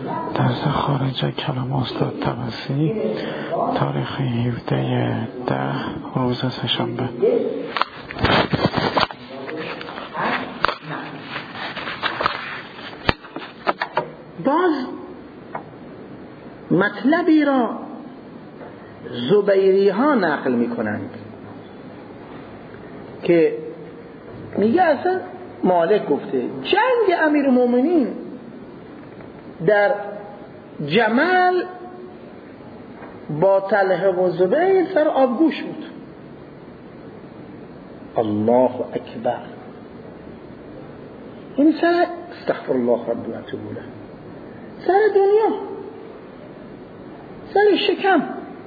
درس خارج کلام استاد طبسی تاریخ 17/10 روز سه‌شنبه. باز مطلبی را زبیری ها نقل می کنند که میگه اصلا مالک گفته جنگ امیرالمومنین در جمل با طلحه و زبیر سر آبگوش بود. الله اکبر. این سر استغفر الله رب و اتوب الیه، سر دنیا، سر شکم.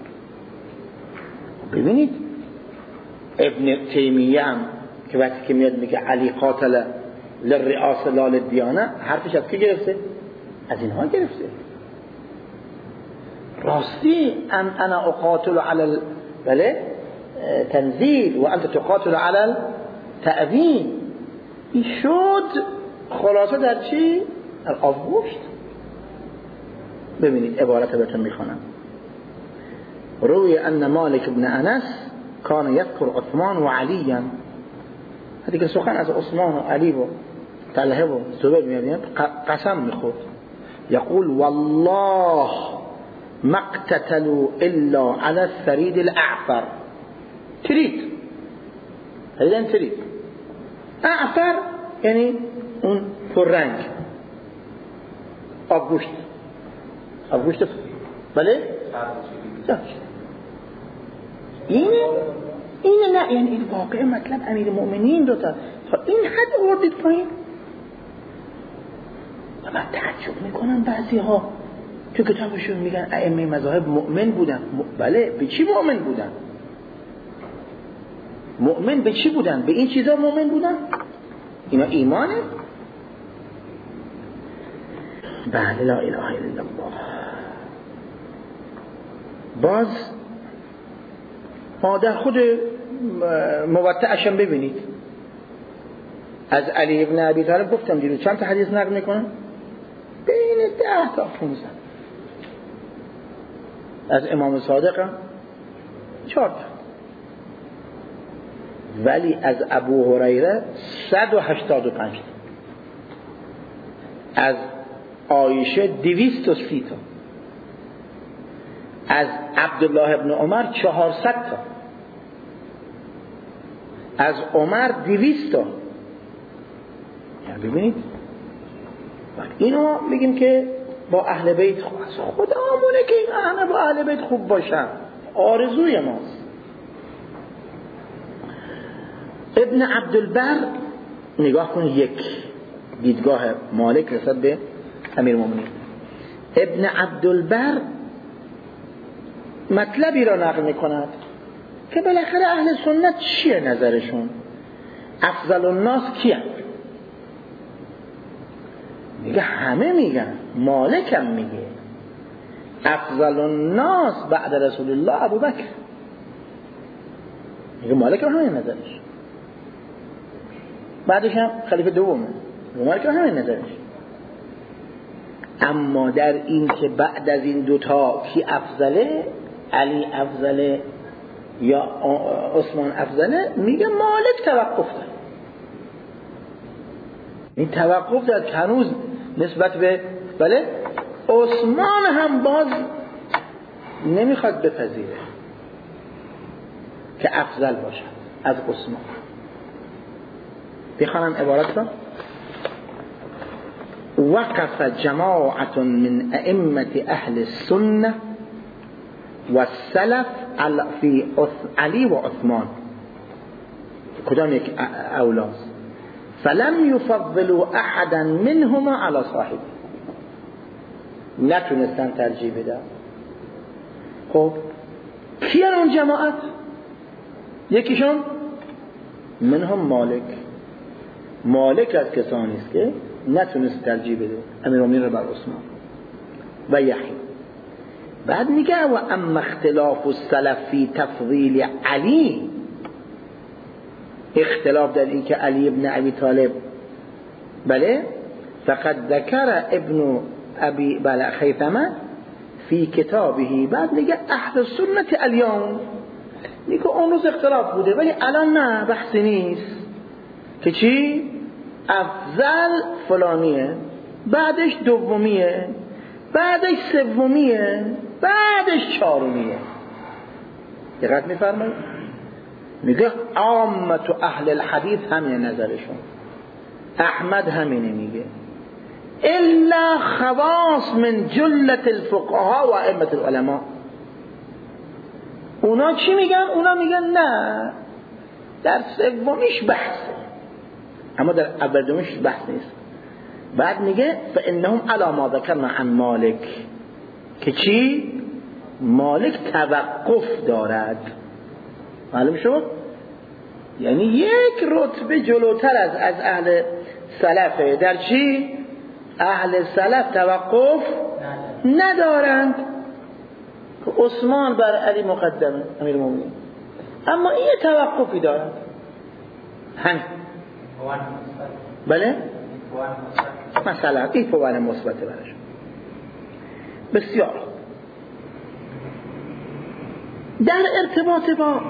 ببینید ابن تیمیه هم که وقتی که میاد میگه علی قاتل للرئاسه لا للدیانه، حرفش از کی گرفته؟ از اینها گرفته. راستی انا اقاتل علی بله تنزیل و انت تقاتل علی تأویل. این شد خلاصه در چی؟ در آبگوشت. ببینید عبارت بهتون میخوانم. روی ان مالک بن انس کان یذکر عثمان و علی. هذه که سخن از عثمان و علی و طلحه و زبیر میاد قسم میخورد. یقول والله ما اقتتلوا الا على الثريد الاعفر. تريد هذا تريد اعفر یعنی اون پررنگ، آبگوشت بله این نه، یعنی این واقع مطلب امیر مؤمنین رو تا این حد وردید پایین. و من تعجب میکنم بعضی ها تو کتابشون میگن ائمه مذاهب مؤمن بودن. بله، به چی مؤمن بودن؟ مؤمن به چی بودن؟ به این چیزا مؤمن بودن؟ اینا ایمانه؟ بله، لا اله الا الله. باز ما در خود موطئشم ببینید، از علی ابن ابی طالب گفتم دیروز چند تا حدیث نقل میکنم؟ بین 10 تا 15. از امام صادق 4 تا، ولی از ابو هریره 185 تا، از عایشه 230 تا، از عبدالله ابن عمر 400 تا، از عمر 200 تا. یعنی ببینید اینو میگیم که با اهل بیت خوب است. خدا همونه که این همه با اهل بیت خوب باشن، آرزوی ماست. ابن عبدالبر نگاه کن، یک دیدگاه مالک رسد به امیرالمومنین. ابن عبدالبر مطلبی را نقل میکند که بالاخره اهل سنت چیه نظرشون؟ افضل الناس کیه؟ میگه همه میگن، مالکم میگه افضل الناس بعد رسول الله ابوبکر. میگه مالک همه نظرش، بعدش هم خلیفه دومه، مالک همه نظرش. اما در این که بعد از این دوتا کی افضله، علی افضله یا عثمان افضله، میگه مالک توقف داد. این توقف داد که هنوز نسبت به بله عثمان هم باز نمیخواد بپذیره که افضل باشد از عثمان. بخوانم عبارت را. وقف جماعت من ائمه اهل السنه والسلف فی علی و عثمان، کدام یک اولاست، فلم یفضلوا احدا منهما على صاحب. نتونستن ترجیح بدن. خب کیان اون جماعت؟ یکیشون منهم مالک از کسانی است که نتونست ترجیح بده امیرالمومنین رو بر عثمان و یحیی. بعد میگه و اما اختلاف السلف فی تفضیل علی، اختلاف در این که علی ابن ابی طالب بله فقد ذکر ابن ابی خیثمه فی کتابه، بعد میگه اهل سنت الیوم، میگه اون روز اختلاف بوده ولی الان نه، بحثی نیست که چی؟ افضل فلانیه، بعدش دومیه، بعدش سومیه، بعدش چهارمیه. دقت میفرمایید؟ میگه عامت اهل الحدیث همین نظرشون، احمد همینه میگه، الا خواص من جلت الفقهاء و ائمه العلماء. اونا چی میگن؟ اونا میگن نه در سومیش بحثه، اما در اول دومیش بحث نیست. بعد میگه فانهم علی ما ذکرنا عن مالک، که چی؟ مالک توقف دارد. معلوم شد؟ یعنی یک رتبه جلوتر از اهل سلفه. در چی؟ اهل سلف توقف ندارند. عثمان بر علی مقدمه امیر المؤمنین، اما این توقفی دارد. همین بله؟ مثلا این فوان مثبته برش. بسیار در ارتباط با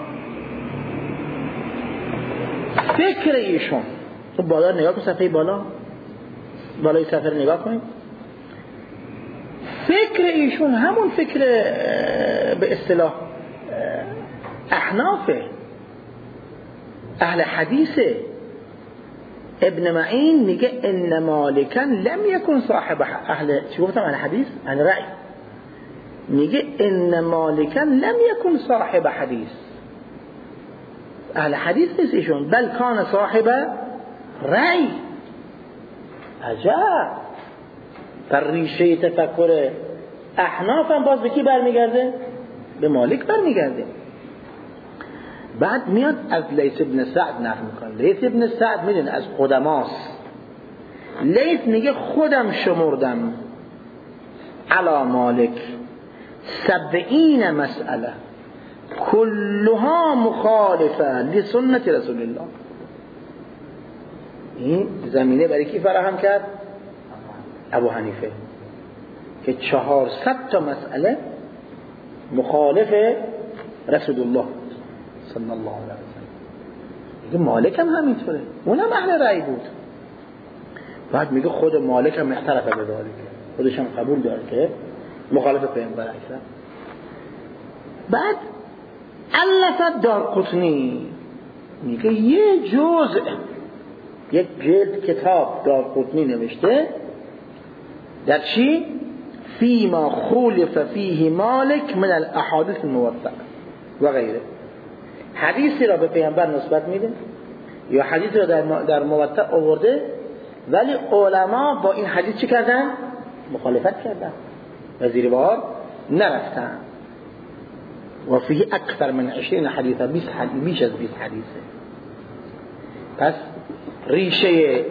فکر ایشون، تو بالا نگاه کن، صفحه بالای صفحه نگاه کنید. فکر ایشون همون فکر به اصطلاح احناف اهل حدیثه. ابن معین میگه ان مالکا لم يكن صاحب اهل، چی گفتم؟ اهل حدیث، اهل رأی. میگه ان مالکا لم يكن صاحب حدیث، اهل حدیث نیست ایشون، بل کان صاحب رأی. عجب. در ریشه تفکر احناف هم باز به کی برمیگرده؟ به مالک برمیگرده. بعد میاد از لیث ابن سعد نقل میکنه. لیث ابن سعد میدونه از قدماست. لیث میگه خودم شمردم علی مالک 70 مسئله کلها مخالفه لسنت رسول الله. این زمینه برای کی فراهم کرد؟ ابو حنیفه، که 400 تا مسئله مخالف رسول الله صلی الله علیه وسلم. میگه مالک هم همینطوره، اونم اهل رأی بود. بعد میگه خود مالک هم اعترف به ذلک، خودش هم قبول داره که مخالف پیامبر اکرم. بعد الف دارقطنی، میگه یک جلد کتاب دارقطنی نوشته در چی؟ فیما خولف فیه مالک من الاحادیث الموثقه و غیره. حدیثی را به پیامبر نسبت میده یا حدیثی را در موثق آورده، ولی علما با این حدیث چی کردن؟ مخالفت کردن و زیر بار نرفتن. و فیه اکثر من 20 حدیثه، بیش از 20 حدیثه. پس ریشه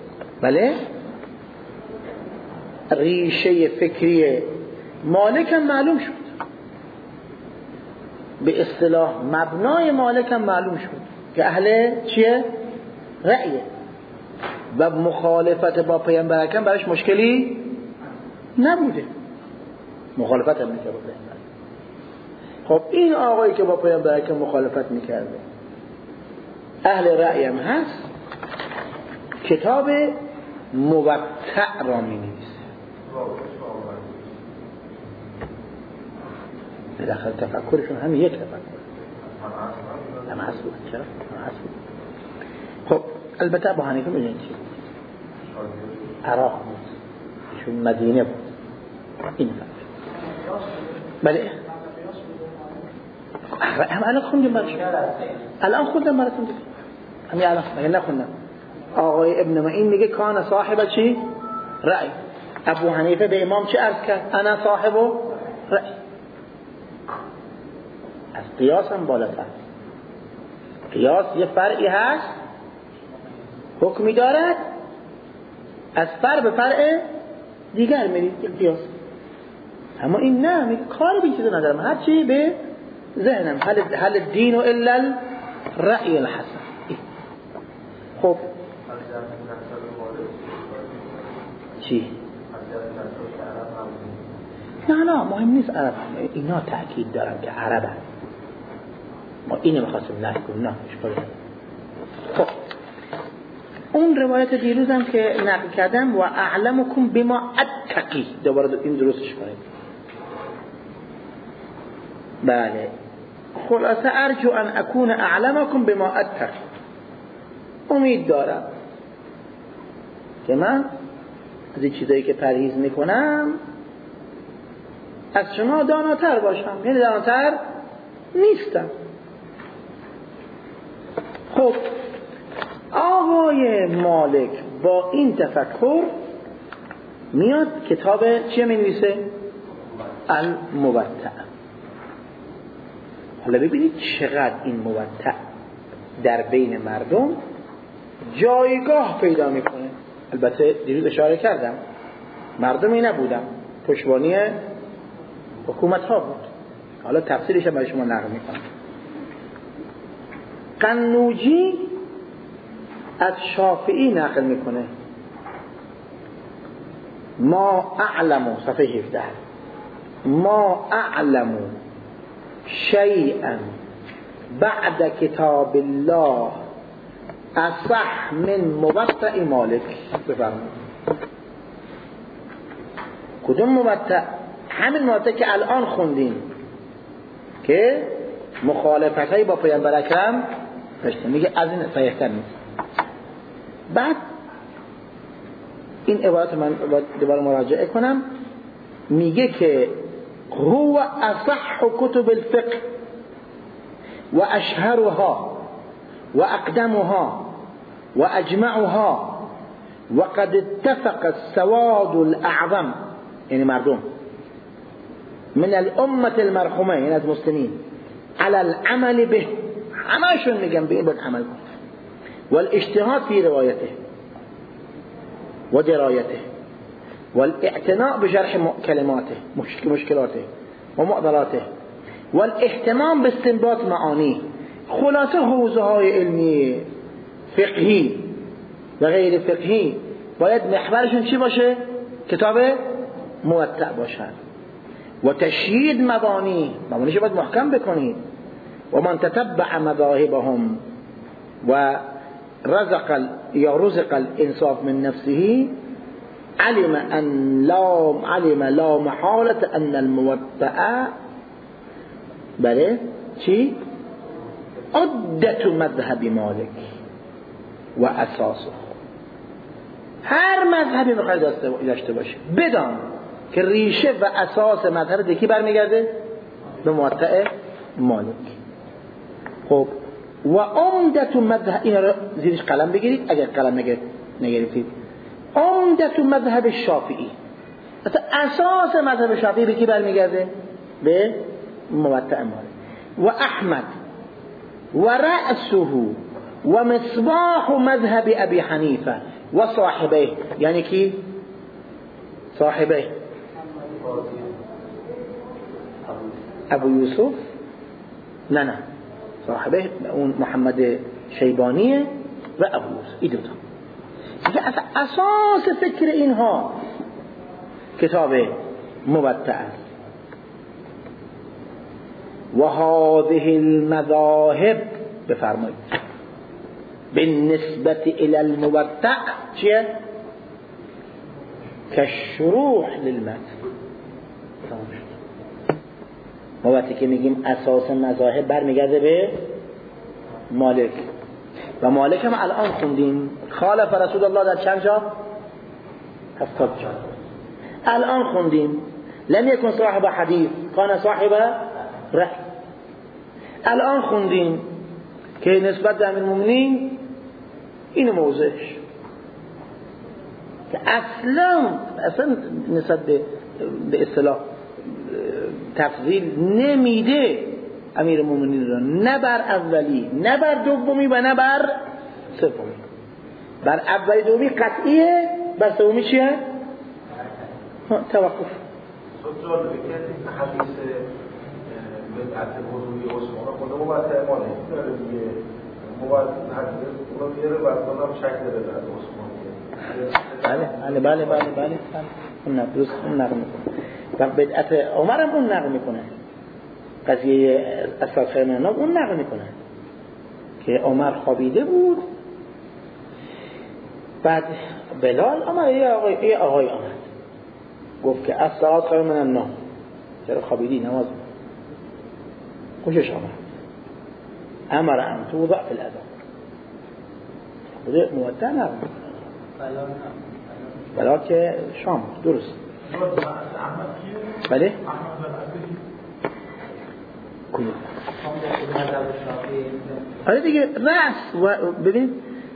ریشه فکری مالک هم معلوم شد، به اصطلاح مبنای مالک هم معلوم شد که اهل چیه؟ رأیه و مخالفت با پیامبر اکرم براش مشکلی نبوده. مخالفت هم میکرد با پیامبر. خب این آقایی که با پیامبر اکرم مخالفت میکرده اهل رأی هم هست، کتاب موطأ را می‌نویسه. به داخل تفکرشون هم یک تفکر هم هست بود. چرا؟ هم هست بود. خب البته ابو حنیفه میدونید چی؟ عراق بود، ایشون مدینه بود. این فرق. بله الان خوندم براتون همین الان مگه نخوندم؟ آقای ابن معین میگه کان صاحب چی؟ رأی. ابو حنیفه به امام چی عرض کرد؟ انا صاحب رأی. از قیاس هم بالاتر. قیاس یه فرعی هست، حکمی دارد، از فرع به فرع دیگر میرید قیاس. اما این نه، میگه کاری به چیزی ندارم، هر چی به ذهنم. هل الدین الا الرأی الحسن. خب چی؟ نه مهم نیست عرب، اینا تأکید دارن که عربن، ما اینو می‌خواستیم نقل کنیم. نه اشکال نداره. خب اون روایت دیروزم که نقل کردم و اعلمکم بما اتقی، دوباره این درستش کنید. بله خلاصه ارجو ان اكون اعلمکم بما اتقی، امید دارم که من از این چیزایی که پرهیز میکنم از شما داناتر باشم، یعنی داناتر نیستم. خب آقای مالک با این تفکر میاد کتاب چیه می نویسه؟ الموطأ. حالا ببینید چقدر این موطأ در بین مردم جایگاه پیدا میکنه. البته دیروز اشاره کردم مردمی نبودن، پشتوانی حکومت ها بود. حالا تفسیرش هم برای شما نقل میکنم. قنوجی از شافعی نقل میکنه ما اعلم، صفحه 17 ما اعلم شیئا بعد کتاب الله اصح من موطأ مالک. بفرمایید کدوم موطأ؟ همین موطأ که الان خوندیم که مخالفتایی با پیامبر اکرم داشته، میگه از این صحیح‌تر نیست. بعد این عبارت من دوباره مراجعه کنم، میگه که هو اصح کتب الفقه و اشهرها و اقدمها و اجمعها و قد اتفق السواد الاعظم، یعنی مردم من الامه المرحومه، یعنی از مسلمین، على العمل به، همشون میگن به این باید عمل کن، والاجتهاد في روايته ودرايته والاعتناء بشرح كلماته مشكلاته ومعضلاته والاهتمام باستنباط معانيه. خلاصه حوزه های علمی فقهی و غیر فقهی باید محورشون چی باشه؟ کتاب موطأ باشن. و تشیید مبانیش باید محکم بکنید. و من تتبع مذاهبهم و رزق الانصاف من نفسه علم لا محالة ان الموطأ بله چی؟ عدة مذهب مالک و اساسه. هر مذهبی میخواد داشته باشه بدان که ریشه و اساس مذهب دکی برمیگرده به موطأ مالک. خب و عمدة مذهب، این رو زیرش قلم بگیرید اگر قلم نگرفتید. عمدة مذهب الشافعی، مثلا اساس مذهب شافعی به کی برمیگرده؟ به موطأ مالک. و احمد و رأسه و مصباح مذهب ابی حنیفه و صاحبه، یعنی کی؟ صاحبه ابو یوسف، نه صاحبه اون محمد شیبانیه و ابو یوسف، این دوتا اساس فکر اینها کتاب موطأ است. و هذه المذاهب، بفرمایید بالنسبه الى الموطأ چیه؟ كالشروح للمتن. ما وقتی که میگیم اساس مذاهب برمیگرده به مالک، و مالک هم الان خوندیم خالف رسول الله در چند جا؟ 70 جا. الان خوندیم لم يكن صاحب حدیث کان صاحب رأی. الان خوندیم که نسبت به امیرالمومنین این موضعش که اصلا نسبت به اصطلاح تفضیل نمیده امیرالمومنین را، نه بر اولی نه بر دومی و نه بر سومی. بر اولی دومی قطعیه، بر سومی چیه؟ توقف. سوال بکنید حدیث بدعت وضوئی عثمان خود موطأ مالک داره دیگه، موطأ حدیث اون رو میاره بعد اونم شکل بدعت عثمان. بله اون نقل میکنه. و بدعت عمر هم اون نقل میکنه، قضیه اسد خیمه اون نقل میکنه که عمر خوابیده بود، بعد بلال آمد، یه آقای آمد گفت که الصلاة خیر من النوم، چرا خوابیدی نماز خوشش آمد. امر ان توضع فی الاذان، بوده مودع نقل بلال که شام درست. بله آره دیگه رأس و ببین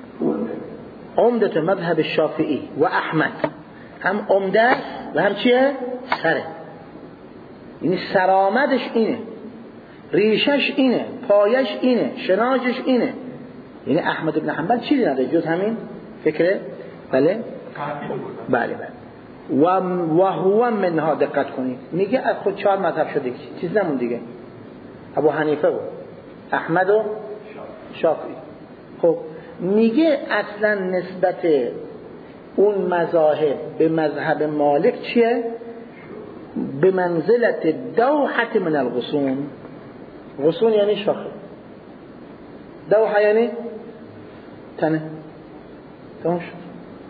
عمدة مذهب الشافعی و احمد هم عمده و هم چیه؟ سره، یعنی سرآمدش اینه، ریشش اینه، پایش اینه، شناجش اینه. یعنی احمد بن حنبل چیزی نداره جز همین فکره. بله بله بله. و هو منها، دقت کنید، میگه از خود 4 مذهب شده، چیز نمون دیگه، ابو حنیفه و احمد و شافعی. خب میگه اصلا نسبت اون مذاهب به مذهب مالک چیه؟ به منزلت دوحت من الغصون. غصون یعنی شاخه، دوحه یعنی تنه. تمام شد.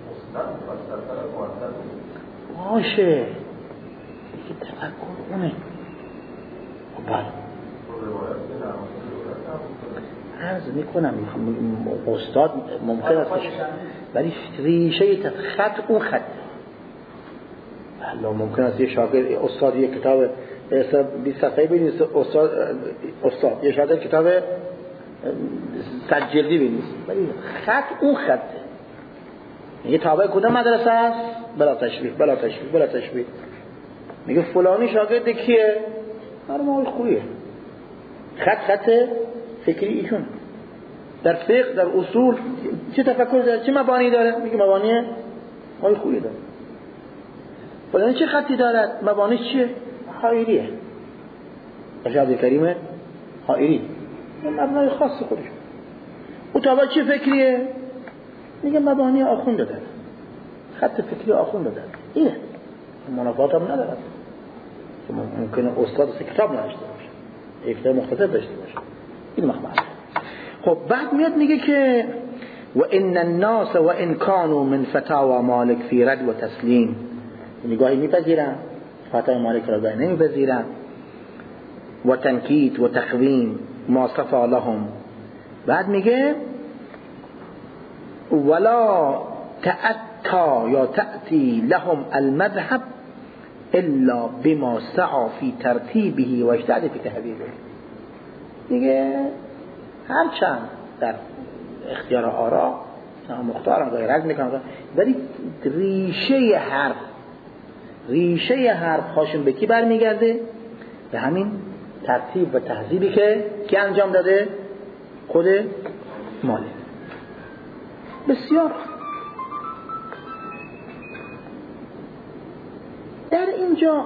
باشه یکی تفکر اونه. بله عرض میکنم استاد ممکن است ولی ریشه خط اون خط. بله ممکن است یه شاگرد استاد یه کتاب 20 صفحه بنویسه، استاد یه شاگرد کتاب 100 جلدی بنویسه، ولی خط اون خطه. یه تابع کدوم مدرسه است؟ بلا تشبیه بلا تشبیه بلا تشبیه. میگه فلانی شاگرد کیه؟ مرموز خویه. خط فکری ایشون. در فقه در اصول چه تفکر داره؟ چه مبانی داره؟ میگه مبانی مال خویه داره. فلانی چه خطی دارد؟ مبانیش چیه؟ حائریه. ارشاد کریم حائری. مبنای خاص خودش. او تابع چه فکریه؟ میگه مبانی آخونده داره، خط فکری آخونده داره. اینه منافات هم نداره. ممکنه استاد سه کتاب نوشته باشه، یک کتاب مختصر داشته باشه، این مخمل. خب بعد میاد میگه که و ان الناس و ان كانوا من فتاوى مالک فی رد و تسلیم، نگاهی میپذیرن فتاوی مالک را نمیپذیرن، و تنکیت و تقویم ما صفا لهم. بعد میگه ولا تأتى یا تأتی لهم المذهب الا بما سعى في ترتیبه و اجتهد في تحویله. دیگه هرچند در اختیار آرا مختار هم غیرت میکنن، ولی ریشه حرف خاشم به کی برمیگرده؟ به همین ترتیب و تهذیبی که انجام داده خود مالک. بسیار در اینجا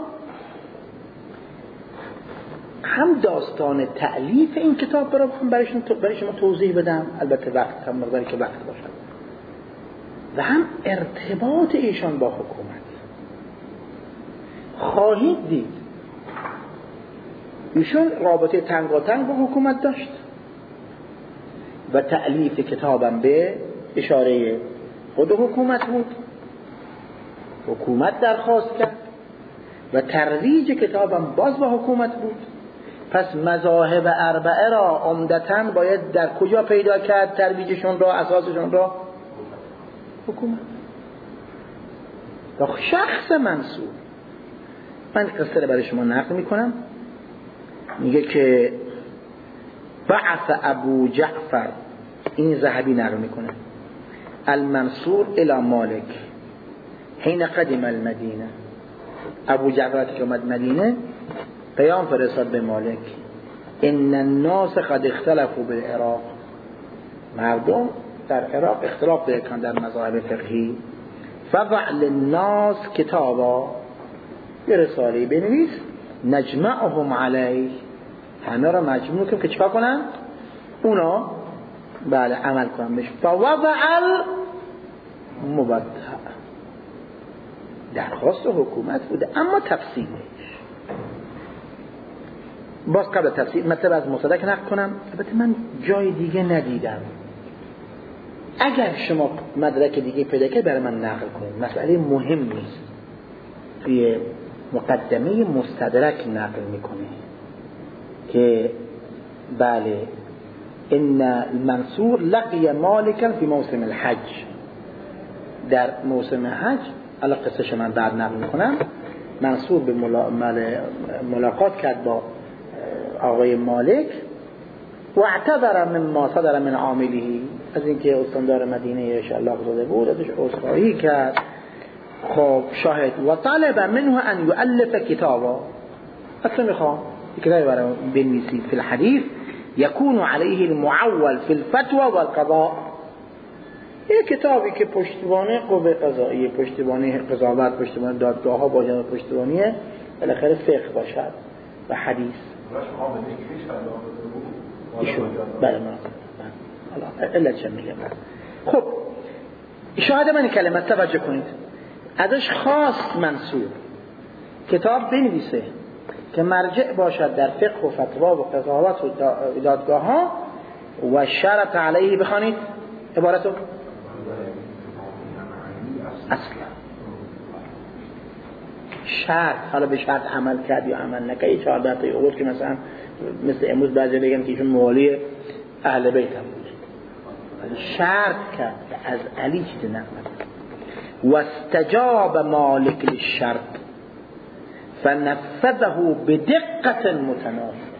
هم داستان تألیف این کتاب هم برای شما توضیح بدم، البته وقت هم مقداری که وقت باشد، و هم ارتباط ایشان با حکومت. خواهید دید ایشان رابطه تنگاتنگ با حکومت داشت و تألیف کتابم به اشاره خود حکومت بود، حکومت درخواست کرد و ترویج کتابم باز با حکومت بود. پس مذاهب اربعه را عمدتاً باید در کجا پیدا کرد؟ ترویجشون را، اساسشون را حکومت. و شخص منصور، من قصه را برای شما نقل میکنم، میگه که بعث ابو جعفر، این ذهبی نقل میکنه، المنصور الى مالک حين قدم المدینه. ابو جعفر که اومد مدینه پیام فرستاد به مالک، ان الناس قد اختلفوا بالعراق، مردم در عراق اختلاف دارن در مذاهب فقهی، فضع للناس کتابا، یه رساله بنویس نجمعهم علیه، همه را مجموع کنیم که چیکار کنن؟ اونا بله عمل کنن بهش. فوضع المبتع، درخواست حکومت بوده، اما تفصیلش باز قبل تفصیل مطلب از مصدق نقل کنم. البته من جای دیگه ندیدم، اگر شما مدرک دیگه پیدا کنید برای من نقل کنید، مسئله مهم نیست. توی مقدمه مستدرک نقل میکنه که بله ان المنصور لقی مالکا فی موسم الحج، در موسم حج، الان قصهش من بعد نقل میکنم، منصور به ملاقات کرد با آقای مالک و اعتذر مما صدر من عامله، از اینکه استاندار مدینه شلاق زده بود ازش عذرخواهی کرد. خب شاهد و طلب منه ان يؤلف کتابا، اصلا میخوام کتابی برای بنویسی فی الحدیث یکون علیه المعول فی الفتوى والقضاء، یک کتابی که پشتیبانی قوه قضاییه، پشتیبانی قضاوت، پشتیبانی دادگاه ها باید پشتیبانی بالاخره فقه باشد و حدیث. ایشون بله من حالا علت چه میگم. خب شاهد من کلمه توجه کنید، ازش خواست منصور کتاب بنویسه که مرجع باشد در فقه و فتوا و قضاوت و دادگاه ها و شرط علیه، بخوانید عبارتو اصلا شرط، حالا به شرط عمل کرد یا عمل نکرد، یه 14 تا اوورد که مثلا مثل امروز بعضی بگن که ایشون موالی اهل بیت هم بود، شرط کرد از علی چیز نقل و استجاب مالک للشرط فنفذه بدقت متناسب.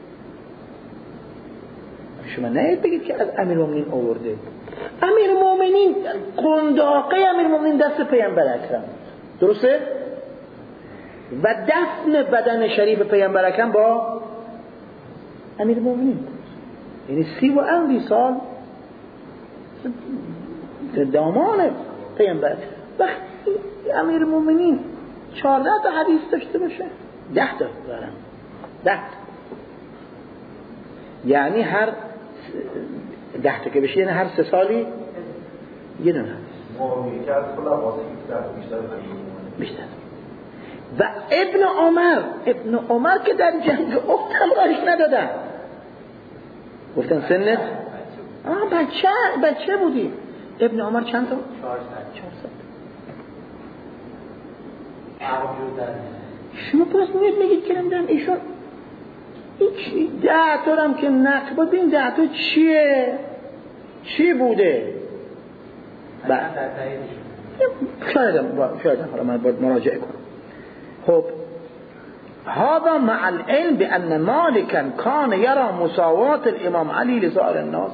شما نهید بگید که از امیرالمومنین آورده، امیرالمومنین قنداقه امیرالمومنین دست پیامبر اکرم، درسته؟ و دفن بدن شریف پیامبر اکرم با امیرالمومنین، یعنی 30 سال دامان پیامبر. وقتی امیرالمومنین 14 تا حدیث داشته باشه، 10 تا دارم، 10 تا، یعنی هر 10 تا که بشه یعنی هر 3 سالی یه دونه حدیث بیشتر. و ابن عمر که در جنگ احد هم راهش ندادن، گفتن سنت بچه بودی. ابن عمر چند تا؟ 400. شما پس میگید که نمیدونم ایشون هیچ 10 تا هم که نقل بود، این 10 تا چی بوده؟ شاید حالا من باید مراجعه کنم. خب هذا مع العلم بأن مالكا كان يرى مساواة الامام علی لسائر الناس،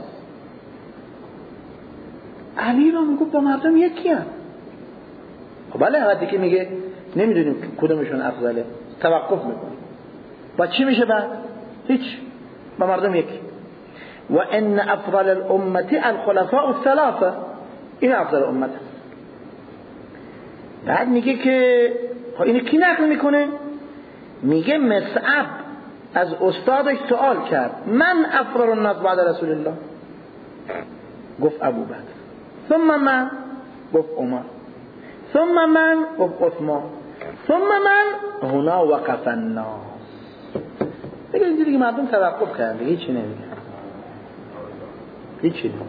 علی رو میگفت با مردم یکی هم. خب بله وقتی که میگه نمیدونیم کدومشون افضله توقف میکنیم، با چی میشه بعد؟ هیچ، با مردم یکی. و ان افضل الامه الخلفاء الثلاثه، این افضل امت. بعد میگه که اینو کی نقل میکنه؟ میگه مصعب از استادش سوال کرد من افضل الناس بعد رسول الله؟ گفت ابوبکر. ثم من؟ گفت عمر. ثم من؟ گفت عثمان. ثم من؟ هنا وقف الناس. دیگه اینجوری که مردم توقف کردن، دیگه هیچی نمیگن، هیچی نمیگن.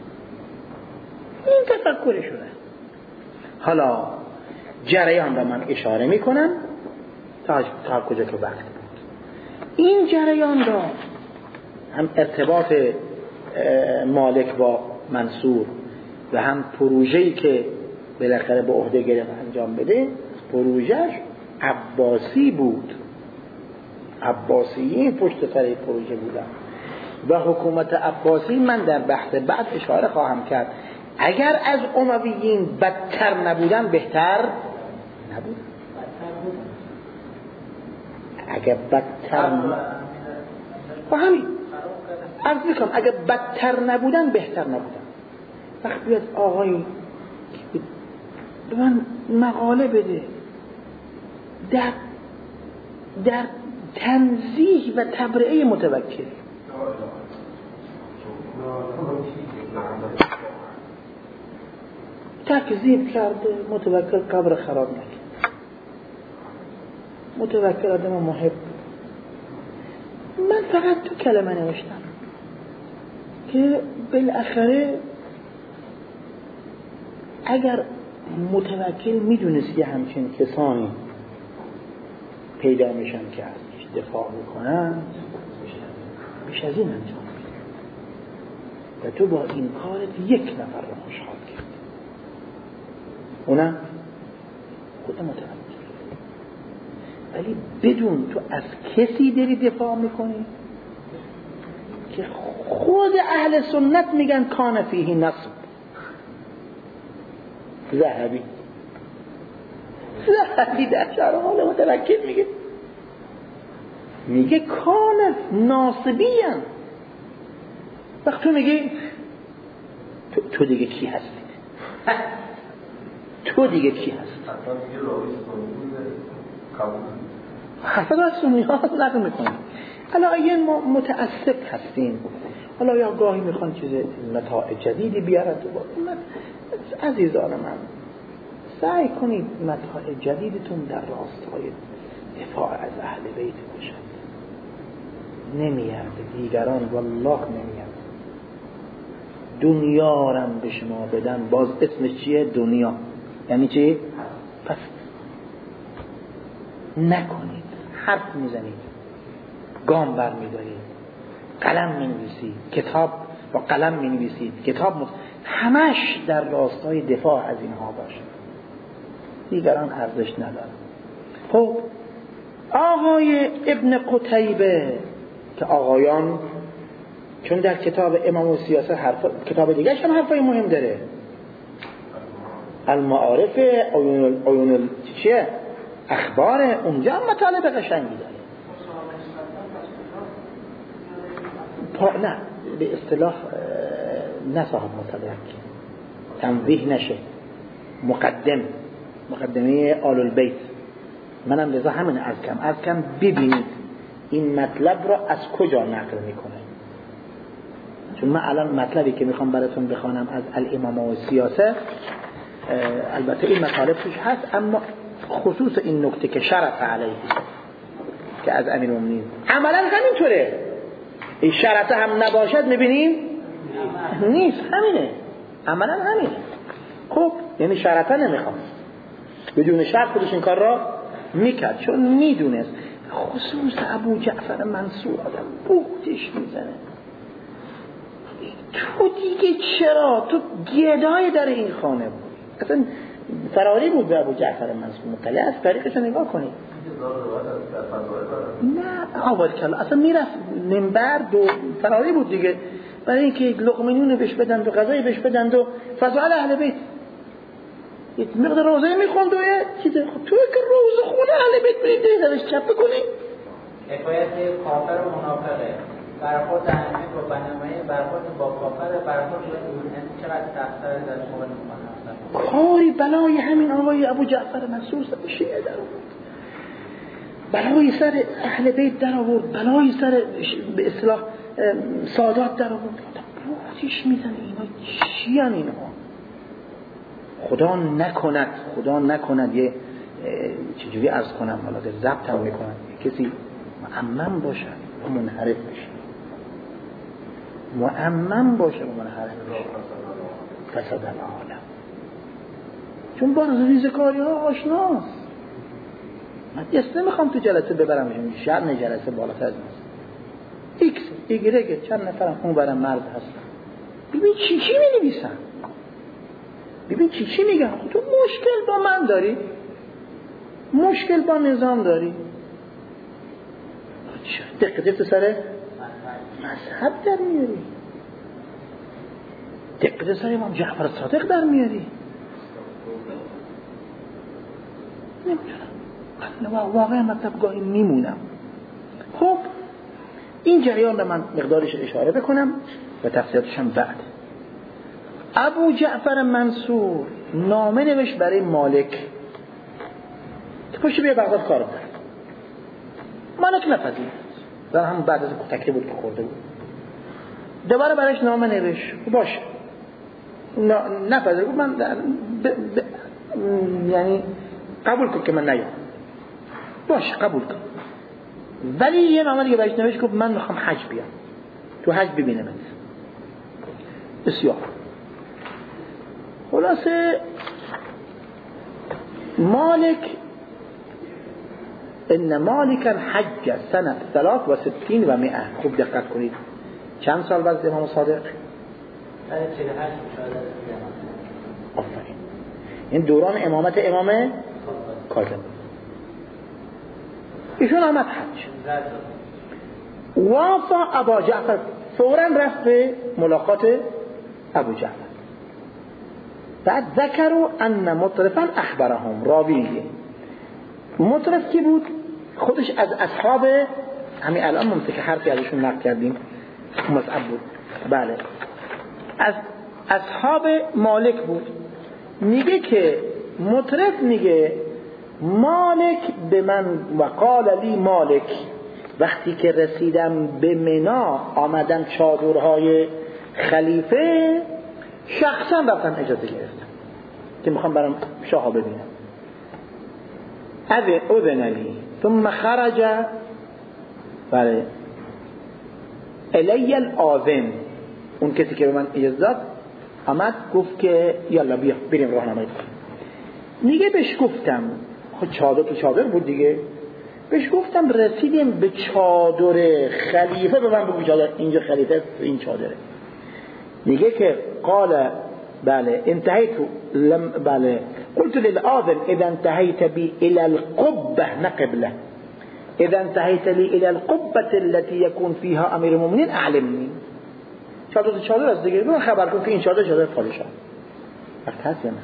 این تفکرشونه. حالا جریان را من اشاره میکنم تا کجا که وقت بود. این جریان را هم ارتباط مالک با منصور و هم پروژه‌ای که بالاخره به عهده گرفت انجام بده، پروژهش عباسی بود، عباسیین پشت سر این پروژه بودن و حکومت عباسی من در بحث بعد اشاره خواهم کرد اگر از امویین بدتر نبودن بهتر نبود. اگر بدتر با همین عرض میکنم اگر بدتر نبودن بهتر نبودن. وقت بیاد آقایی به من مقاله بده در تنزیه و تبرئه متوکل، تکذیب کرده، متوکل قبر خراب نکرد، متوکل آدم محب. من فقط تو کلمه نوشتم که بالاخره اگر متوکل میدونست یه همچین کسانی پیدا میشن که ازش دفاع میکنن، بیش از این انجام میده و تو با این کارت یک نفر رو خوشحال کرد، اونم خود متوکل. ولی بدون تو از کسی داری دفاع میکنی که خود اهل سنت میگن کان فیه نصب. ذهبی در شرح حال متوکل میگه کان ناصبیان. وقت تو میگی تو دیگه کی هستی؟ تو دیگه کی هستی؟ حسد از سنی ها نقل میکنن. حالا ما متاسف هستیم، حالا یا گاهی میخوان چیز متاع جدیدی بیارن تو با. عزیزان من سعی کنید متاع جدیدتون در راستای دفاع از اهل بیت باشد. نمیاد دیگران والله نمیاد. دنیا رم به شما بدن، باز اسمش چیه؟ دنیا. یعنی چی؟ پس نکنید، حرف میزنید، گام بر میدارید، قلم مینویسید، کتاب با قلم مینویسید، همش در راستای دفاع از اینها باشه. دیگران ارزش ندارن. خب آقای ابن قتیبه که آقایان، چون در کتاب امام و سیاست کتاب دیگه هم حرفای مهم داره، المعارف، عیون چیه اخبار، اونجا هم مطالب قشنگی داره. نه به اصطلاح نه صاحب مطلق، تنویه نشه، مقدمه آل البیت. منم لذا همین عرض کم ببینید این مطلب را از کجا نقل میکنه. چون من الان مطلبی که میخوام براتون بخوانم از الامامه و سیاست، البته این مطالب توش هست، اما خصوص این نکته که شرط علیه که از امیرالمومنین عملا همینطوره. این شرط هم نباشد میبینیم نیست، همینه، عملا همینه. خب یعنی شرطه نمیخوام، بدون شرط خودش این کار را میکرد، چون میدونست. خصوص ابو جعفر منصور آدم بوختش میزنه. تو دیگه چرا؟ تو گدای در این خانه بود. اصلا فراری بود به ابو جعفر منصور. مطلع از طریقش نگاه کنید. نه آوال کلا اصلا میرفت منبر دو فراری بود دیگه، برای اینکه لقمه نون بهش بدن و غذای بهش بدن و فضائل اهل بیت. یک مقدار روزه میخوند و یه چیز. خب تو که روزه خونه اهل بیت برید دیدنش چپ بکنی. حکایت کافر و منافقه، برخورد اهل با بنمایه، برخورد با کافر، برخورد با ایمان، چقدر تأثیر در شما میکنه؟ کاری بلای همین آقای ابو جعفر منصور شیعه در آورد، بلای سر اهل بیت در آورد، بلای سر به اصطلاح سادات در آورد. بوختش میزنه اینا چیان اینها؟ خدا نکند یه چجوری عرض کنم، حالا که ضبط هم میکنن کسی معمم باشه و منحرف بشه، فساد العالم. چون با ریزکاری ها آشناست. من دست نمیخوام تو جلسه ببرم، شرم جلسه بالاتر از ماست. ایکس ایگرگه چند نفرم اون برم مرد هستن. ببین چی می‌نویسن، ببین چی میگن. تو مشکل با من داری، مشکل با نظام داری، دقیقه تو سر مذهب در میاری، دقیقه سر امام جعفر صادق در میاری. نمیتونم واقعا مطلب گاهی میمونم. خب این جریان رو من مقدارش اشاره بکنم و تفصیلاتش هم بعد. ابو جعفر منصور نامه نوشت برای مالک که پشت بیا بغداد کار کرد. مالک نپذیرفت، در هم بعد از تکلیف بود که خورده بود. دوباره برایش نامه نوشت، باشه نپذیرفت، من یعنی قبول کن که من نیام، باش قبول کن. ولی یه نامه دیگه بهش نوشت گفت من میخوام حج بیام، تو حج ببینمت. بسیار خلاصه مالک ان مالکا حج سنه 63 و 100. خوب دقت کنید چند سال بعد امام صادق؟ 48 آفرین. این دوران امامت امام کاظم. ایشون آمد حج، وافا ابا جعفر، فوراً رفت به ملاقات ابو جعفر. بعد ذکروا ان مطرفا اخبرهم، راویه مطرف کی بود؟ خودش از اصحاب، همین الان ممکنه که حرفی ازشون نقل کردیم، مصعب بود. بله از اصحاب مالک بود. میگه که مطرف میگه مالک به من و قال لی مالک، وقتی که رسیدم به منا آمدم چادرهای خلیفه شخصا رفتم اجازه گرفتم که میخوام برام شاه ببینم. اذن لی ثم خرج بله الی الآذن، اون کسی که به من اجازه داد آمد گفت که یالا بیا بریم راهنمایی کنیم. میگه بهش گفتم، خود چادر تو چادر بود دیگه، بهش گفتم رسیدیم به چادر خلیفه، به من بگو چادر اینجا خلیفه این چادره. میگه که قال بله انتهیت بله قلت للآذن اذا انتهیت بی الى القبه نقبله، اذا انتهیت لی الى القبه التي يكون فيها امیر المؤمنین اعلمنی. چادر تو چادر است دیگه، من خبر کن که این چادر پادشاه. وقت هست یا نه؟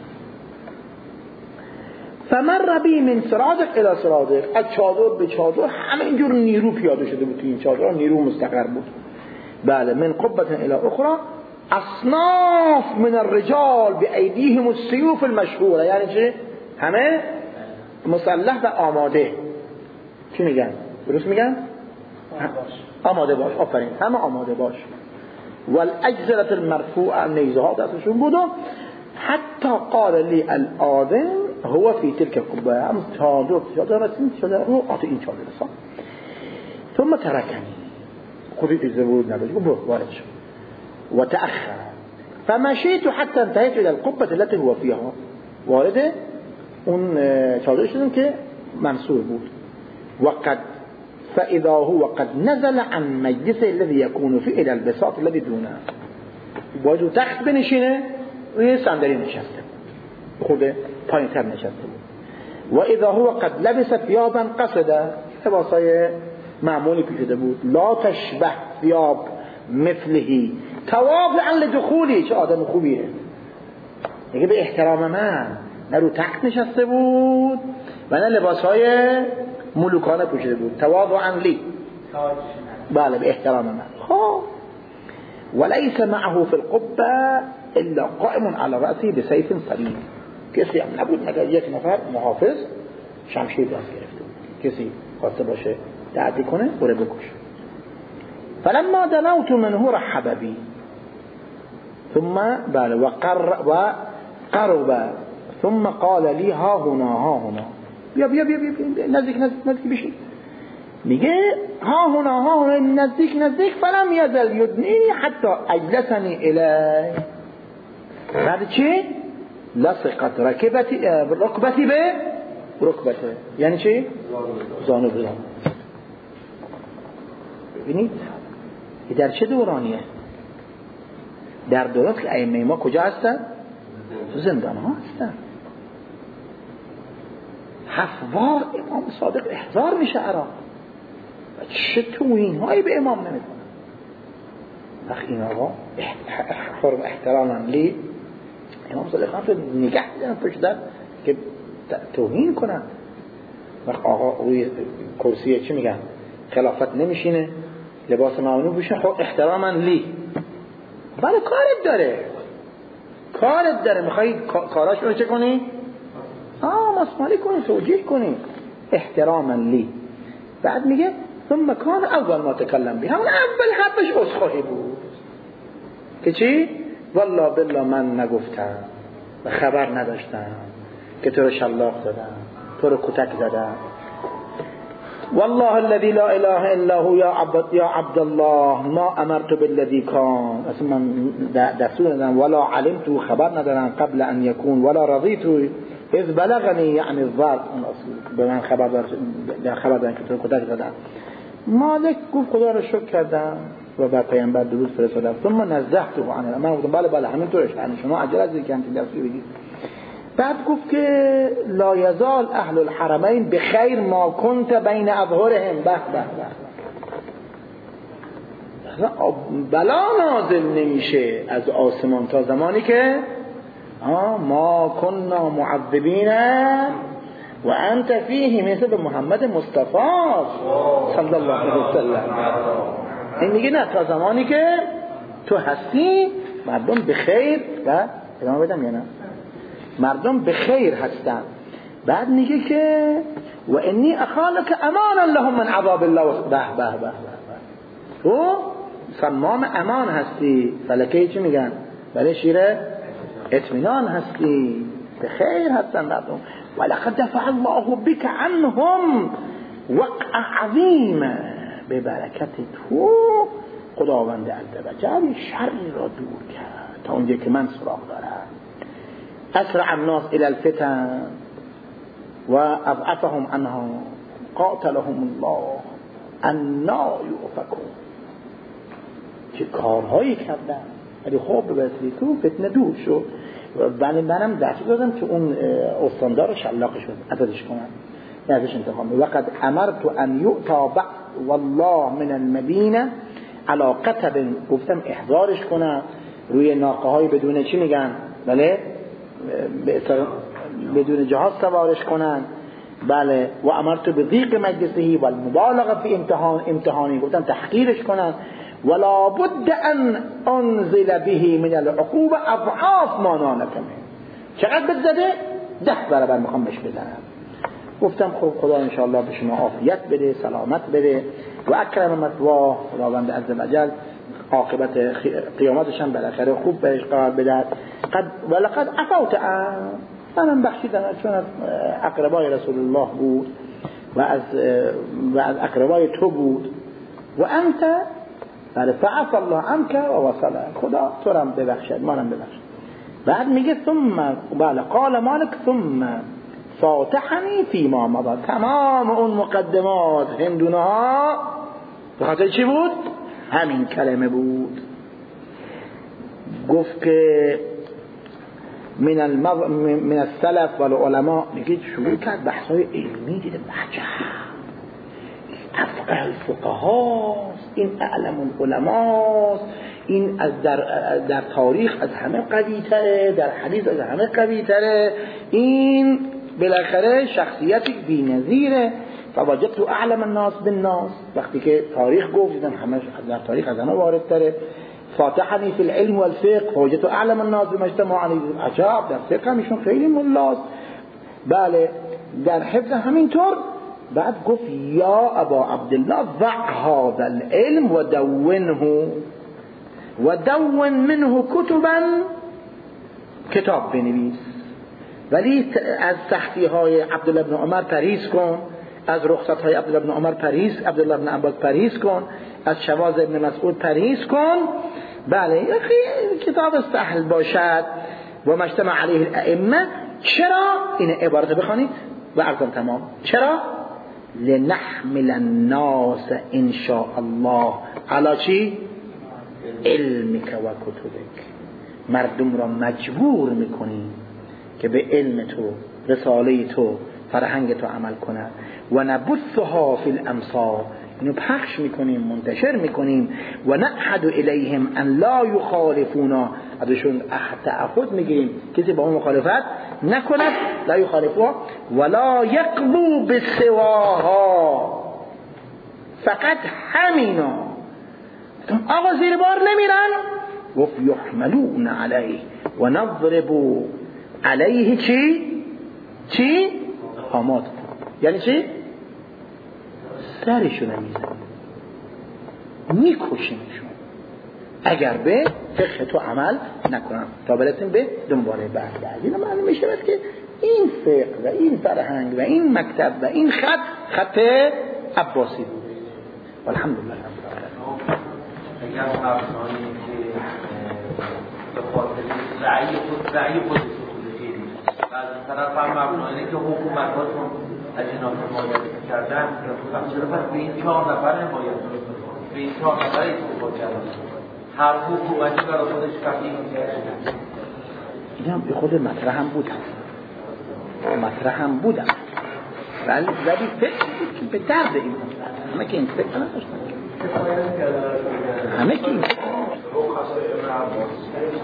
فمر بی من سرادق الى سرادق، از چادر به چادر همینجور نیرو پیاده شده بود. این چادر نیرو مستقر بود. بله من قبه الى اخرى اصناف من الرجال بأيديهم السيوف المشهوره، یعنی چه؟ همه مسلح و آماده. چی میگن؟ درست میگن؟ آماده باش. آفرین، همه آماده باش. والاجزره المرفوعه، نیزه ها دستشون بود. حتی قال لی الآذن هو فی تلك القبه، هم چادر رسید شده رو آت این چادر رسان. ثم ترکنی، خودی اجازه ورود نداشت، برو وارد شد. وتأخر فمشيت حتى انتهيت الى القبه التي هو فيها، وارد اون چادر شدم که منصور بود. وقد فاذا هو قد نزل عن مجلسه الذي يكون فيه الى البساط الذي دونه، باید تخت بنشینه روی صندلی نشسته، خود پایین‌تر نشسته بود. و اذا هو قد لبس ثيابا قصدا، لباسای معمولی پوشیده بود. لا تشبه ثياب مثله تواضعا لدخولی، چه آدم خوبیه. میگه به احترام من، نه رو تخت نشسته بود و نه لباسهای ملوکانه پوشیده بود. تواضعا لی، بله به احترام من. خب وليس معه في القبه الا قائم على رأسه بسيف صليب، کسی هم نبود مگر یک نفر محافظ شمشیر دست گرفته بود، کسی خواسته باشه تعدی کنه بره بکشه. فلما دنوت منه رحب بي ثم بله وقرب ثم قال لي ها هنا بیا نزدیک بشین. میگه ها هنا نزدیک فلم یزل یدنینی حتی اجلسنی الی. بعد چی؟ لصقت رکبتی به رکبته، یعنی چی؟ زانو به زانو. ببینید در چه دورانیه؟ در دوران که ائمه ما کجا هستن؟ تو زندان ها هستن. هفوار امام صادق احضار میشه عراق و چه توهین هایی به امام نمیکنن. وقتی این آقا احتراما لی امام صادق خواهد نگه دیدن پشت در که توهین کنن. وقت آقا روی کرسیه چی میگن؟ خلافت نمیشینه، لباس معمولی بوشه، خب احتراما لی. بله کارت داره میخوایی کاراش رو چه کنی؟ مسمالی کنی، توجیه کنی، احتراما لی. بعد میگه ثم کان اول ما تکلم بی، همون اول حرفش عذرخواهی بود که چی؟ والله بالله من نگفتم. و خبر نداشتن که تو رو شلاق زدن، تو رو کتک زدن. والله الذي لا اله الا هو یا عبدالله ما امرت بالذي كان، اصلا من دستور ندارم ولا علمت، خبر ندارم قبل ان يكون ولا رضيت اذ بلغني یعنی الضرب، به من خبر دادن که تو رو کتک زدن. مالک گفت خدا رو شکر کردم و بر پیامبر درود فرستادم. ثم نزهته عنه، من گفتم بله همین طورش، یعنی شما عجله از اینکه همین دستور بگید. بعد گفت که لا یزال اهل الحرمین بخیر ما کنت بین اظهرهم. به بلا نازل نمیشه از آسمان تا زمانی که ما کنا معذبین و انت فیه، مثل به محمد مصطفی صلی الله علیه وسلم. این میگه نه، تا زمانی که تو هستی مردم بخیر و ادامه بدم یا نه؟ مردم بخیر هستن. بعد میگه که و انی اخالک امان لهم من عذاب الله. به تو صمام امان هستی، فلکه چی میگن؟ بله شیره اطمینان هستی، بخیر هستن مردم. ولقد دفع الله بك عنهم وقع عظیم، به برکت تو خداوند عزوجل شر را دور کرد تا اونجا که من سراغ دارم. اسرع الناس الى الفتن و اضعفهم عنها قاتلهم الله انا یؤفکون. چه کارهایی کردن، ولی خوب ببسید تو فتنه دور شد. منم دست دادم که اون استاندار شلاقش شد ازش کنم، نه ازش انتقام. وقد امرت ان یؤتا بعض والله من المدینه علی قتب، گفتم احضارش کنم روی ناقه های بدون چی میگن؟ بله بدون جهاز سوارش کنن. بله و امرت بضیق مجلسه و المبالغه فی امتحانی، گفتم تحقیرش کنن. ولا بد ان انزل به من العقوبه اضعاف ما نالك منه. چقدر بزده؟ 10 برابر میخوام بهش بزنم. گفتم خب خدا انشاءالله به شما عافیت بده، سلامت بده و اکرم مثواه، خداوند عزوجل عاقبت قیامتش هم بالاخره خوب بهش قرار بده. ولقد عفوت منم بخشیدم، چون از اقربای رسول الله بود و از اقربای تو بود. و انت فعف الله عنك و وصله، خدا تو رم ببخشد منم ببخشد. بعد میگه ثم بله قال مالک ثم فاتحنی فیما مضى. تمام اون مقدمات هندونه ها بخاطر چی بود؟ همین کلمه بود. گفت که من السلف و العلماء، میگه شروع کرد بحثای علمی، دیده افقه الفقهاست، این اعلم العلماست، این از در تاریخ از همه قوی تره، در حدیث از همه قوی تره، این بالاخره شخصیتی بی‌نظیره. فوجدت اعلم الناس بالناس، وقتی که تاریخ گفت دیدم همه در تاریخ از همه وارد تره. فاتحنی فی العلم والفقه فوجدت اعلم الناس بما اجتمع علیه. عجب، در فقه همشون خیلی ملاست. بله در حفظ همینطور. بعد گفت یا ابا عبدالله ضع هذا العلم و دونه و دون منه کتبا، کتاب بنویس، ولی از سختی های عبدالله بن عمر پرهیز کن، از رخصت های عبدالله بن عمر پرهیز، عبدالله بن عباس پرهیز کن، از شواذ ابن مسعود پرهیز کن. بله کتاب سهل باشد و مجتمع علیه الائمه. چرا؟ این عبارت بخوانید و عرضم تمام. چرا؟ لنحمل الناس ان شاء الله علی چی؟ علمک و کتبک. مردم را مجبور میکنی که به علم تو، رساله تو، فرهنگ تو عمل کنند. و نبثها فی الامصار، اینو پخش میکنیم، منتشر میکنیم. و نعهد الیهم ان لا یخالفونا، ازشون تعهد میگیریم کسی با اون مخالفت نکند. لا یخالفوها ولا یقضوا بسواها، فقط همینا. آقا زیر بار نمیرن. گفت یحملون علیه و نضرب علیه چی؟ حامات. یعنی چی؟ سرشون میزنیم، میکشیمشون. اگر به فقه تو عمل نکنن تا برسیم به دنباله بحث. اینا معلوم میشه که این فقه و این فرهنگ و این مکتب و این خط عباسی بود. الحمدلله. اگر افسانه‌ای که به خاطر رأی خود از طرف هم مبنای اینه که حکومت‌هاشون از جناح حمایت کردن، چرا پس به این 4 نفر حمایت به این 4 نفر استفاده کردن؟ هر حکومتی برای خودش فقیه می‌کرد. این هم به خود مطرح هم بودم ولی فکر بود که به درد این همه که این فکر نداشتن، همه که این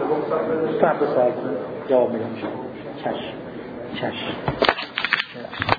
فرد سال جواب میدم. چشم